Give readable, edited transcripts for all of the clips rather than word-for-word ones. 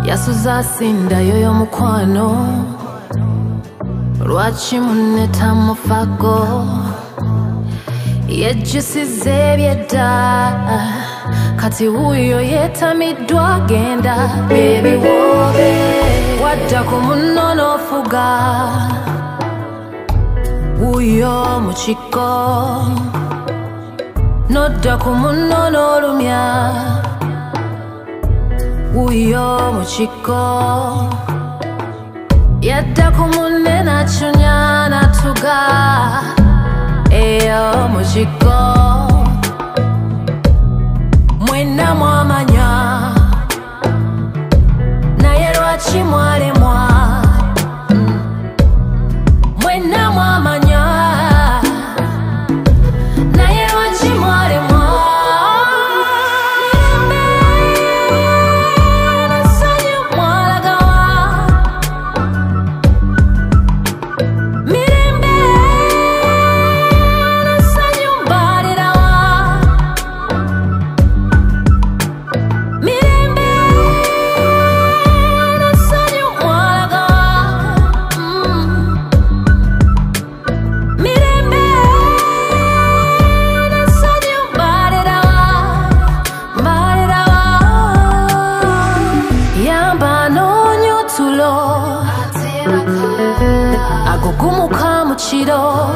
Yasuza sinda yoyo mukwano Lwaki muneta mufago Yejjusize byedda Kati wuyo yetamidwa genda Baby wobe Wadda ku munno n'ofuga Wuyo mu kiko Nodda ku munno n'olumya Wuyo mu kiko Yadda ku munne n'acunya n'atuga Eyo mu kiko Mwenna mwamanya Naye lwaki mwalemwa Mwenna mwamanya Naye lwaki mwalemwa Agugumuka mu kiro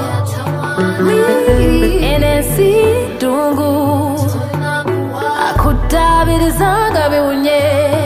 enensi ddungu akuddaabiriza nga biwunye